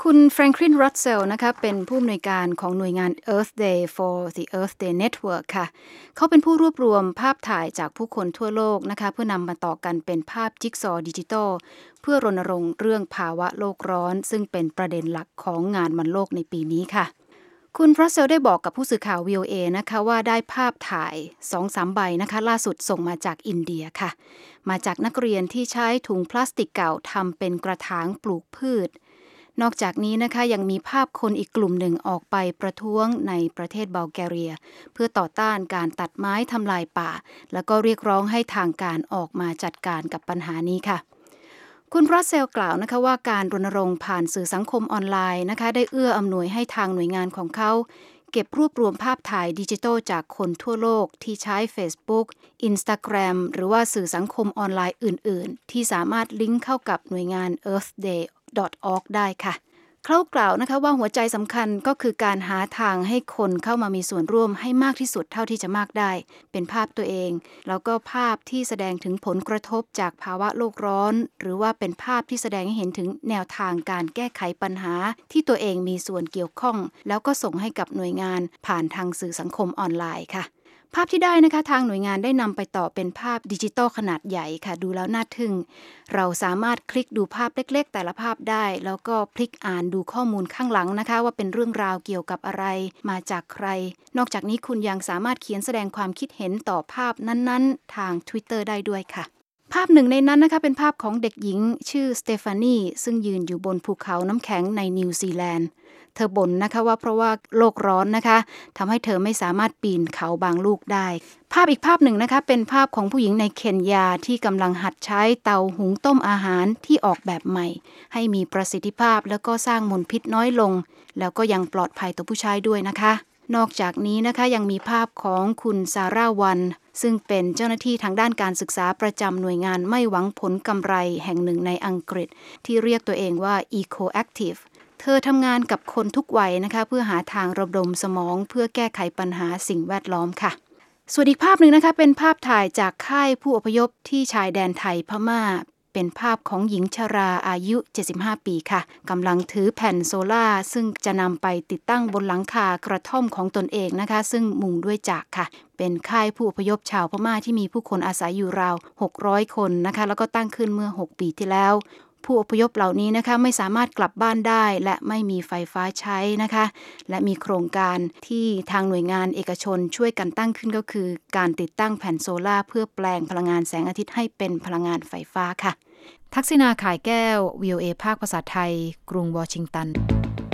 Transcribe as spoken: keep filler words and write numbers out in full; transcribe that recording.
คุณแฟรงคลิน รัสเซลนะคะเป็นผู้อำนวยการของหน่วยงาน Earth Day for the Earth Day Network ค่ะเขาเป็นผู้รวบรวมภาพถ่ายจากผู้คนทั่วโลกนะคะเพื่อนำมาต่อกันเป็นภาพจิ๊กซอว์ดิจิทัลเพื่อรณรงค์เรื่องภาวะโลกร้อนซึ่งเป็นประเด็นหลักของงานวันโลกในปีนี้ค่ะคุณรัสเซลได้บอกกับผู้สื่อข่าว วี โอ เอ นะคะว่าได้ภาพถ่าย สองสาม ใบนะคะล่าสุดส่งมาจากอินเดียค่ะมาจากนักเรียนที่ใช้ถุงพลาสติกเก่าทำเป็นกระถางปลูกพืชนอกจากนี้นะคะยังมีภาพคนอีกกลุ่มหนึ่งออกไปประท้วงในประเทศบัลแกเรียเพื่อต่อต้านการตัดไม้ทำลายป่าแล้วก็เรียกร้องให้ทางการออกมาจัดการกับปัญหานี้ค่ะคุณรัสเซลกล่าวนะคะว่าการรณรงค์ผ่านสื่อสังคมออนไลน์นะคะได้เอื้ออำนวยให้ทางหน่วยงานของเขาเก็บรวบรวมภาพถ่ายดิจิทัลจากคนทั่วโลกที่ใช้ Facebook Instagram หรือว่าสื่อสังคมออนไลน์อื่นๆที่สามารถลิงก์เข้ากับหน่วยงาน เอิร์ธเดย์ ดอท ออร์ก ได้ค่ะเขากล่าวนะคะว่าหัวใจสำคัญก็คือการหาทางให้คนเข้ามามีส่วนร่วมให้มากที่สุดเท่าที่จะมากได้เป็นภาพตัวเองแล้วก็ภาพที่แสดงถึงผลกระทบจากภาวะโลกร้อนหรือว่าเป็นภาพที่แสดงให้เห็นถึงแนวทางการแก้ไขปัญหาที่ตัวเองมีส่วนเกี่ยวข้องแล้วก็ส่งให้กับหน่วยงานผ่านทางสื่อสังคมออนไลน์ค่ะภาพที่ได้นะคะทางหน่วยงานได้นำไปต่อเป็นภาพดิจิตอลขนาดใหญ่ค่ะดูแล้วน่าทึ่งเราสามารถคลิกดูภาพเล็กๆแต่ละภาพได้แล้วก็พลิกอ่านดูข้อมูลข้างหลังนะคะว่าเป็นเรื่องราวเกี่ยวกับอะไรมาจากใครนอกจากนี้คุณยังสามารถเขียนแสดงความคิดเห็นต่อภาพนั้นๆทาง Twitter ได้ด้วยค่ะภาพหนึ่งในนั้นนะคะเป็นภาพของเด็กหญิงชื่อสเตฟานีซึ่งยืนอยู่บนภูเขาน้ำแข็งในนิวซีแลนด์เธอบ่นนะคะว่าเพราะว่าโลกร้อนนะคะทำให้เธอไม่สามารถปีนเขาบางลูกได้ภาพอีกภาพหนึ่งนะคะเป็นภาพของผู้หญิงในเคนยาที่กำลังหัดใช้เตาหุงต้มอาหารที่ออกแบบใหม่ให้มีประสิทธิภาพแล้วก็สร้างมลพิษน้อยลงแล้วก็ยังปลอดภัยต่อผู้ใช้ด้วยนะคะนอกจากนี้นะคะยังมีภาพของคุณซาร่าวันซึ่งเป็นเจ้าหน้าที่ทางด้านการศึกษาประจำหน่วยงานไม่หวังผลกำไรแห่งหนึ่งในอังกฤษที่เรียกตัวเองว่า Ecoactive เธอทำงานกับคนทุกวัยนะคะเพื่อหาทางระดมสมองเพื่อแก้ไขปัญหาสิ่งแวดล้อมค่ะส่วนอีกภาพหนึ่งนะคะเป็นภาพถ่ายจากค่ายผู้อพยพที่ชายแดนไทยพม่าเป็นภาพของหญิงชราอายุเจ็ดสิบห้าปีค่ะกำลังถือแผ่นโซล่าซึ่งจะนำไปติดตั้งบนหลังคากระท่อมของตนเองนะคะซึ่งมุงด้วยจากค่ะเป็นค่ายผู้อพยพชาวพม่าที่มีผู้คนอาศัยอยู่ราวหกร้อยคนนะคะแล้วก็ตั้งขึ้นเมื่อหกปีที่แล้วผู้อพยพเหล่านี้นะคะไม่สามารถกลับบ้านได้และไม่มีไฟฟ้าใช้นะคะและมีโครงการที่ทางหน่วยงานเอกชนช่วยกันตั้งขึ้นก็คือการติดตั้งแผ่นโซล่าเพื่อแปลงพลังงานแสงอาทิตย์ให้เป็นพลังงานไฟฟ้าค่ะทักษิณา ข่ายแก้ว วี โอ เอ ภาคภาษาไทยกรุงวอชิงตัน